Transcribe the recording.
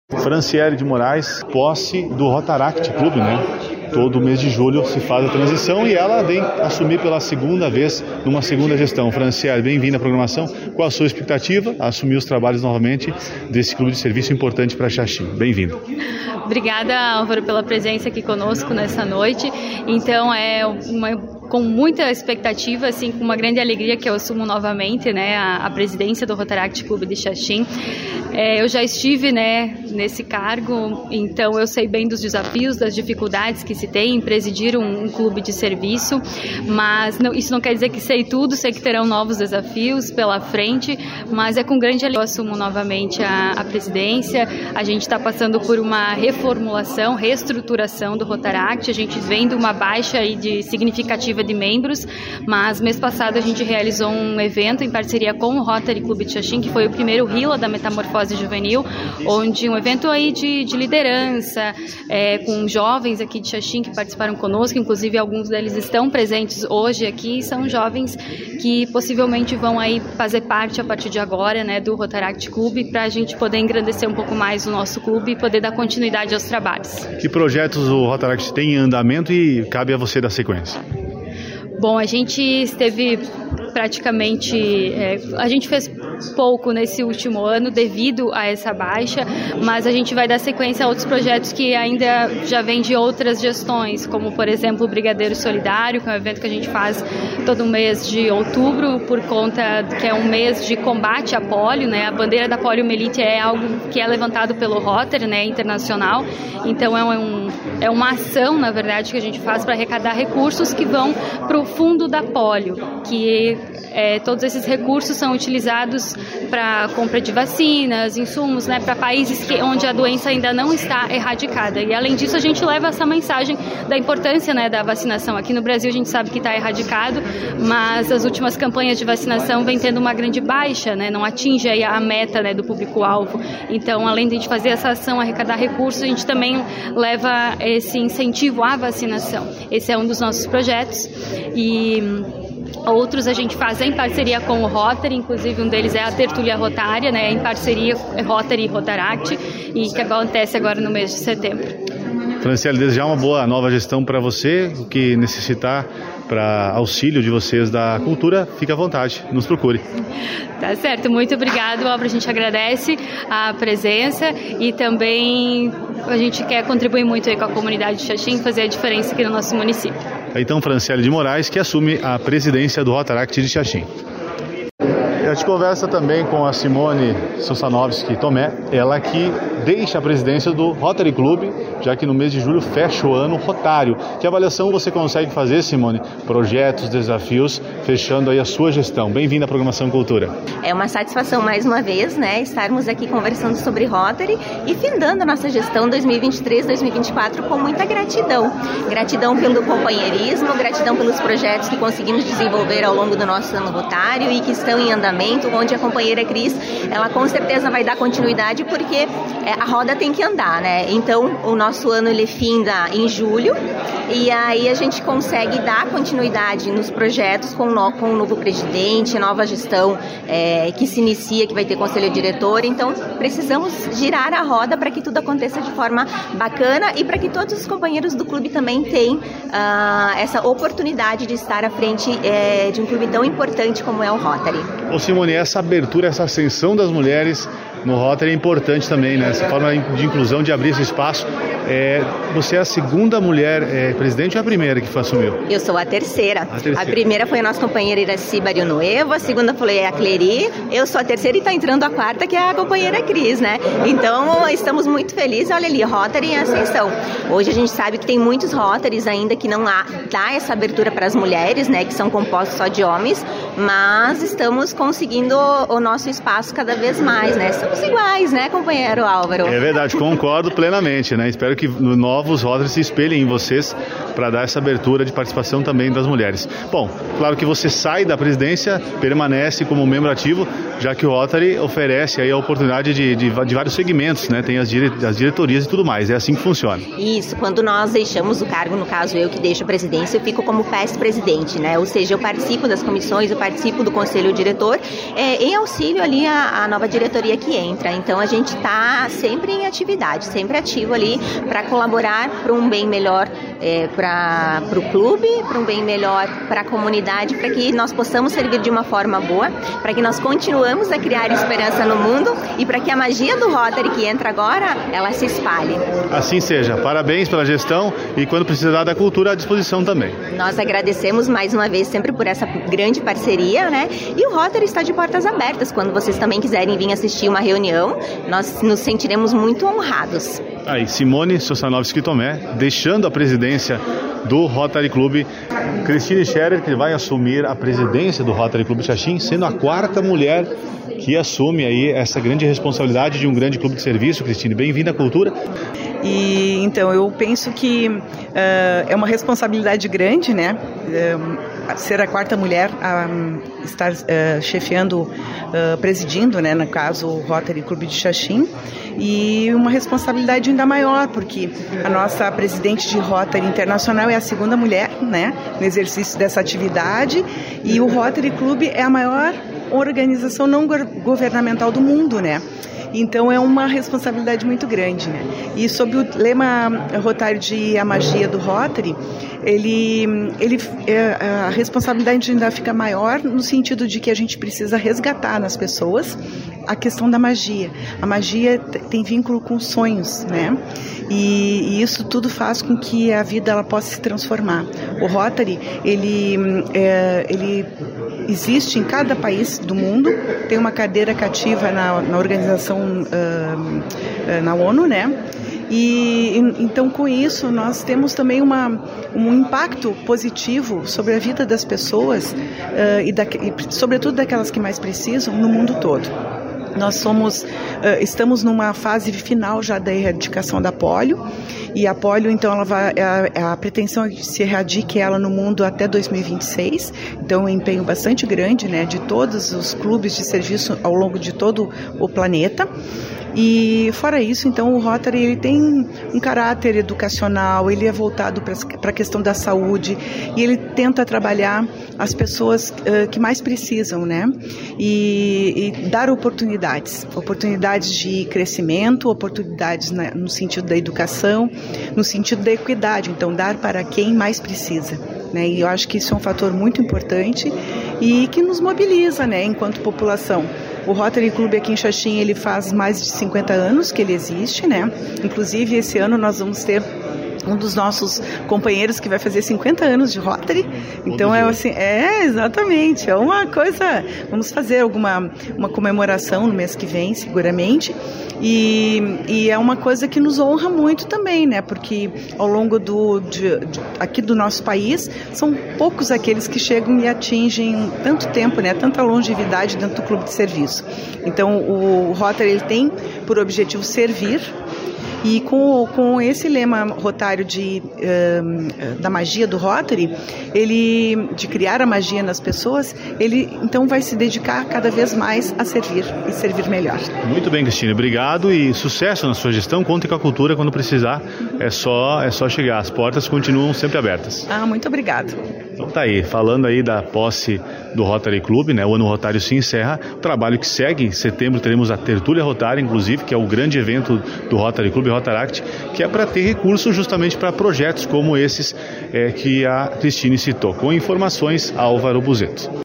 Franciele de Moraes, posse do Rotaract Clube, né? Todo mês de julho se faz a transição e ela vem assumir pela segunda vez numa segunda gestão. Franciele, bem-vinda à programação. Qual a sua expectativa? Assumir os trabalhos novamente desse clube de serviço importante para Xaxim. Bem-vindo. Obrigada, Álvaro, pela presença aqui conosco nessa noite. Então, com muita expectativa, assim, com uma grande alegria que eu assumo novamente, né, a presidência do Rotaract Clube de Xaxim. Eu já estive, né, nesse cargo, então eu sei bem dos desafios, das dificuldades que se tem em presidir um clube de serviço, mas isso não quer dizer que sei tudo, sei que terão novos desafios pela frente, mas é com grande alegria que eu assumo novamente a presidência. A gente está passando por uma reformulação, reestruturação do Rotaract, a gente vem de uma baixa aí significativa de membros, mas mês passado a gente realizou um evento em parceria com o Rotary Clube de Xaxim, que foi o primeiro RILA da Metamorfose Juvenil, onde um evento aí de liderança, com jovens aqui de Xaxim que participaram conosco, inclusive alguns deles estão presentes hoje aqui, são jovens que possivelmente vão aí fazer parte a partir de agora, né, do Rotaract Clube, para a gente poder engrandecer um pouco mais o nosso clube e poder dar continuidade aos trabalhos. Que projetos o Rotaract tem em andamento e cabe a você dar sequência? Bom, a gente esteve praticamente, a gente fez pouco nesse último ano devido a essa baixa, mas a gente vai dar sequência a outros projetos que ainda já vêm de outras gestões, como por exemplo o Brigadeiro Solidário, que é um evento que a gente faz todo mês de outubro, por conta que é um mês de combate à polio, né? A bandeira da poliomielite é algo que é levantado pelo Rotary, né, internacional, então é uma ação, na verdade, que a gente faz para arrecadar recursos que vão para o fundo da polio, que todos esses recursos são utilizados para compra de vacinas, insumos, né, para países onde a doença ainda não está erradicada. E além disso, a gente leva essa mensagem da importância, né, da vacinação. Aqui no Brasil a gente sabe que está erradicado, mas as últimas campanhas de vacinação vêm tendo uma grande baixa, né, não atinge aí a meta, né, do público-alvo. Então, além de a gente fazer essa ação, arrecadar recursos, a gente também leva esse incentivo à vacinação. Esse é um dos nossos projetos e outros a gente faz em parceria com o Rotary, inclusive um deles é a Tertúlia Rotária, né, em parceria Rotary e Rotaract, e que acontece agora no mês de setembro. Franciele, desejar uma boa nova gestão para você, o que necessitar para auxílio de vocês da cultura, fique à vontade, nos procure. Tá certo, muito obrigado, Álvaro, a gente agradece a presença e também a gente quer contribuir muito aí com a comunidade de Xaxim, fazer a diferença aqui no nosso município. Então, Franciele de Moraes, que assume a presidência do Rotaract de Xaxim. A gente conversa também com a Simone Sossanovski Tomé, ela que deixa a presidência do Rotary Clube, já que no mês de julho fecha o ano rotário. Que avaliação você consegue fazer, Simone? Projetos, desafios, fechando aí a sua gestão. Bem-vinda à Programação Cultura. É uma satisfação mais uma vez, né, estarmos aqui conversando sobre Rotary e findando a nossa gestão 2023-2024 com muita gratidão. Gratidão pelo companheirismo, gratidão pelos projetos que conseguimos desenvolver ao longo do nosso ano rotário e que estão em andamento, onde a companheira Cris, ela com certeza vai dar continuidade porque a roda tem que andar, né? Então, o nosso ano ele finda em julho e aí a gente consegue dar continuidade nos projetos com um novo presidente, nova gestão que se inicia, que vai ter conselho diretor. Então, precisamos girar a roda para que tudo aconteça de forma bacana e para que todos os companheiros do clube também tenham essa oportunidade de estar à frente de um clube tão importante como é o Rotary. Ô Simone, essa abertura, essa ascensão das mulheres no Rotary é importante também, né? Essa forma de inclusão, de abrir esse espaço. Você é a segunda mulher presidente ou a primeira que assumiu? Eu sou a terceira. A primeira foi a nossa companheira Iraci Barionuevo, a segunda foi a Cleri, eu sou a terceira e está entrando a quarta, que é a companheira Cris, né? Então, estamos muito felizes. Olha ali, Rotary em ascensão. Hoje a gente sabe que tem muitos Rotarys ainda que não dá essa abertura para as mulheres, né? Que são compostos só de homens, mas estamos conseguindo o nosso espaço cada vez mais, né? Somos iguais, né, companheiro Álvaro? É verdade, concordo plenamente, né? Espero que novos Rotary se espelhem em vocês para dar essa abertura de participação também das mulheres. Bom, claro que você sai da presidência, permanece como membro ativo, já que o Rotary oferece aí a oportunidade de vários segmentos, né? Tem as diretorias e tudo mais, é assim que funciona. Isso, quando nós deixamos o cargo, no caso eu que deixo a presidência, eu fico como vice-presidente, né? Ou seja, eu participo das comissões, eu participo do conselho diretor, em auxílio ali à nova diretoria que entra. Então a gente está sempre em atividade, sempre ativo ali para colaborar para um bem melhor para o clube, para um bem melhor para a comunidade, para que nós possamos servir de uma forma boa, para que nós continuemos a criar esperança no mundo e para que a magia do Rotary que entra agora, ela se espalhe. Assim seja. Parabéns pela gestão e quando precisar da cultura à disposição também. Nós agradecemos mais uma vez sempre por essa grande parceria, né? E o Rotary está de portas abertas. Quando vocês também quiserem vir assistir uma reunião, nós nos sentiremos muito honrados. Aí, Simone Sossanowski-Tomé, deixando a presidência do Rotary Clube. Cristine Scherer, que vai assumir a presidência do Rotary Clube Xaxim, sendo a 4ª mulher que assume aí essa grande responsabilidade de um grande clube de serviço. Cristine, bem-vinda à cultura. E então eu penso que é uma responsabilidade grande, né? Ser a 4ª mulher a estar chefiando, presidindo, né? No caso, o Rotary Clube de Xaxim. E uma responsabilidade ainda maior, porque a nossa presidente de Rotary Internacional é a 2ª mulher, né? No exercício dessa atividade. E o Rotary Clube é a maior organização não governamental do mundo, né? Então é uma responsabilidade muito grande, né? E sob o lema rotário de A Magia do Rotary, a responsabilidade ainda fica maior no sentido de que a gente precisa resgatar nas pessoas a questão da magia. A magia tem vínculo com sonhos, né? E isso tudo faz com que a vida ela possa se transformar. O Rotary, ele existe em cada país do mundo, tem uma cadeira cativa na organização, na ONU, né? E então com isso nós temos também um impacto positivo sobre a vida das pessoas e sobretudo daquelas que mais precisam no mundo todo. Nós estamos numa fase final já da erradicação da polio, e a polio, então, a pretensão é que se erradique ela no mundo até 2026, então um empenho bastante grande, né, de todos os clubes de serviço ao longo de todo o planeta. E fora isso, então, o Rotary ele tem um caráter educacional, ele é voltado para a questão da saúde e ele tenta trabalhar as pessoas que mais precisam, né? E dar oportunidades de crescimento, oportunidades no sentido da educação, no sentido da equidade, então dar para quem mais precisa, né? E eu acho que isso é um fator muito importante e que nos mobiliza, né, enquanto população. O Rotary Clube aqui em Xaxim, ele faz mais de 50 anos que ele existe, né? Inclusive, esse ano nós vamos ter um dos nossos companheiros que vai fazer 50 anos de Rotary. Então exatamente, é uma coisa, vamos fazer uma comemoração no mês que vem, seguramente, e é uma coisa que nos honra muito também, né, porque ao longo aqui do nosso país, são poucos aqueles que chegam e atingem tanto tempo, né, tanta longevidade dentro do clube de serviço. Então o Rotary ele tem por objetivo servir. E com esse lema rotário da magia do Rotary, de criar a magia nas pessoas, ele então vai se dedicar cada vez mais a servir e servir melhor. Muito bem, Cristine, obrigado e sucesso na sua gestão. Conte com a cultura quando precisar, é só chegar, as portas continuam sempre abertas. Muito obrigado. Então tá aí, falando aí da posse do Rotary Clube, né? O ano rotário se encerra, o trabalho que segue, em setembro teremos a Tertúlia Rotária, inclusive, que é o grande evento do Rotary Clube, Rotaract, que é para ter recursos justamente para projetos como esses que a Cristine citou. Com informações, Álvaro Buzeto.